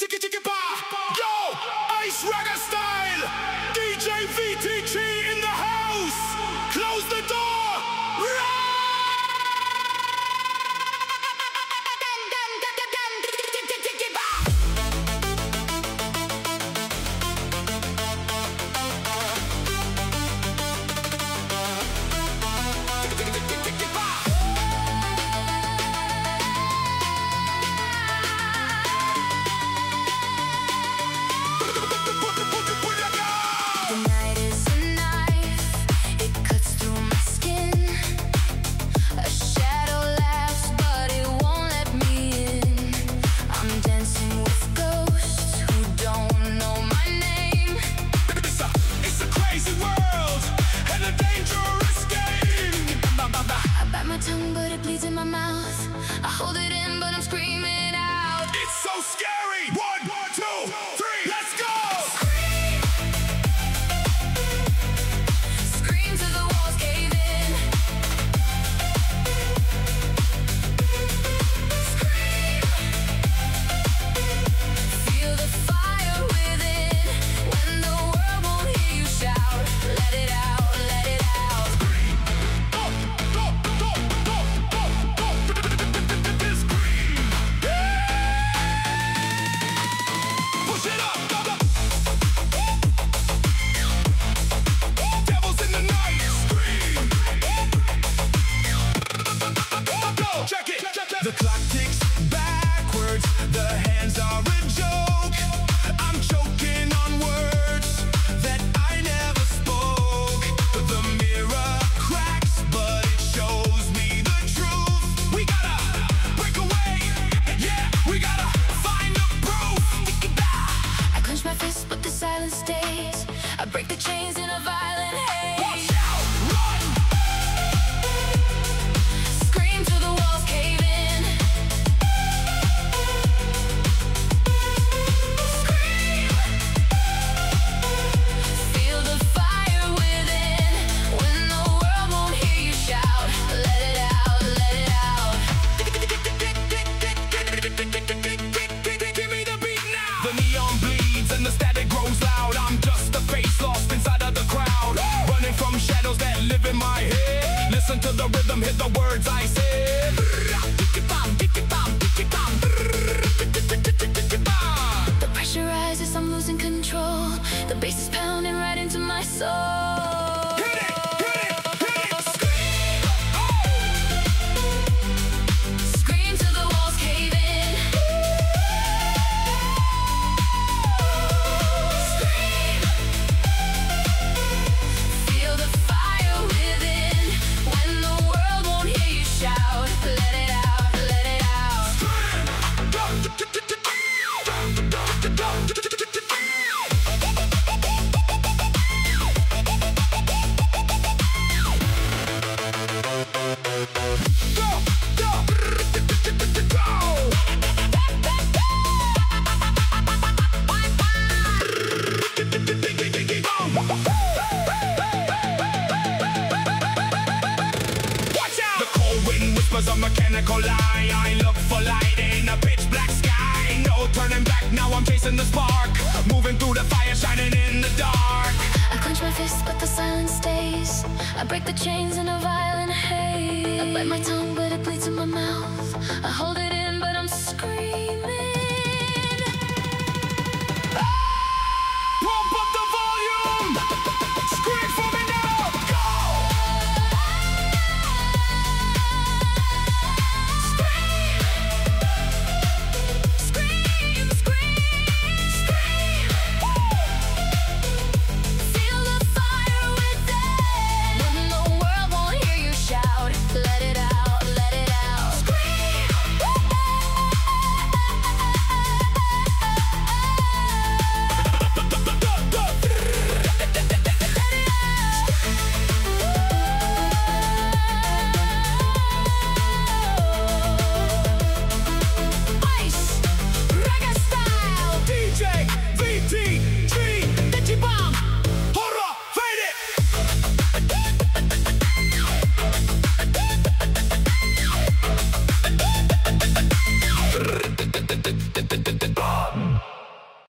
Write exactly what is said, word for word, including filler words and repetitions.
Tiki tiki ba. Yo, Ice Ragga Style. D J V T G in the house. Close the door. The clock ticks backwards, the hands are a joke. I'm choking on words that I never spoke. The mirror cracks, but it shows me the truth. We gotta break away, yeah, we gotta find the proof. I clench my fist, but the silence stays. I break the chains in a violent haze. Watch out, run! Scream till the walls cave in. And the static grows loud. I'm just a face lost inside of the crowd, running from shadows that live in my head. Listen to the rhythm, hear the words I said. The pressure rises, I'm losing control. The bass is pounding right into my soul. Hit it, hit it, hit it. Scream, oh. Scream till the walls cave in. Whispers a mechanical lie. I look for light in a pitch black sky. No turning back, now I'm chasing the spark. Moving through the fire, shining in the dark. I clench my fist, but the silence stays. I break the chains in a violent haze. I bite my tongue, but it bleeds in my mouth. I hold it in, but I'm screaming. Pump up the volume. Scream for me now. Go. Bomb.